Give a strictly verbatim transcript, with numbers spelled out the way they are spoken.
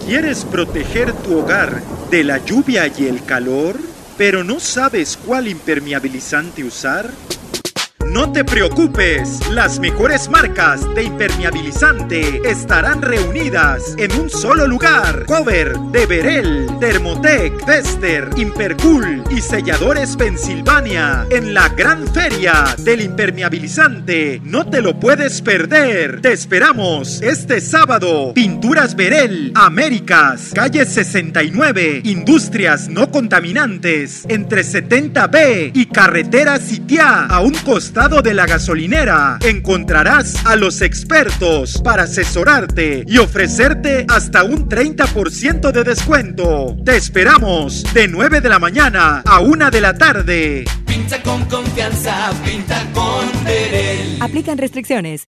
¿Quieres proteger tu hogar de la lluvia y el calor, pero no sabes cuál impermeabilizante usar? No te preocupes, las mejores marcas de impermeabilizante estarán reunidas en un solo lugar. Cover, de Berel, Thermotec, Vester, Impercool y Selladores Pensilvania en la gran feria del impermeabilizante. No te lo puedes perder. Te esperamos este sábado. Pinturas Berel, Américas, calle sesenta y nueve, Industrias No Contaminantes, entre setenta B y Carretera Sitiá, a un costado de la gasolinera. Encontrarás a los expertos para asesorarte y ofrecerte hasta un treinta por ciento de descuento. Te esperamos de nueve de la mañana a una de la tarde. Pinta con confianza, pinta con Berel. Aplican restricciones.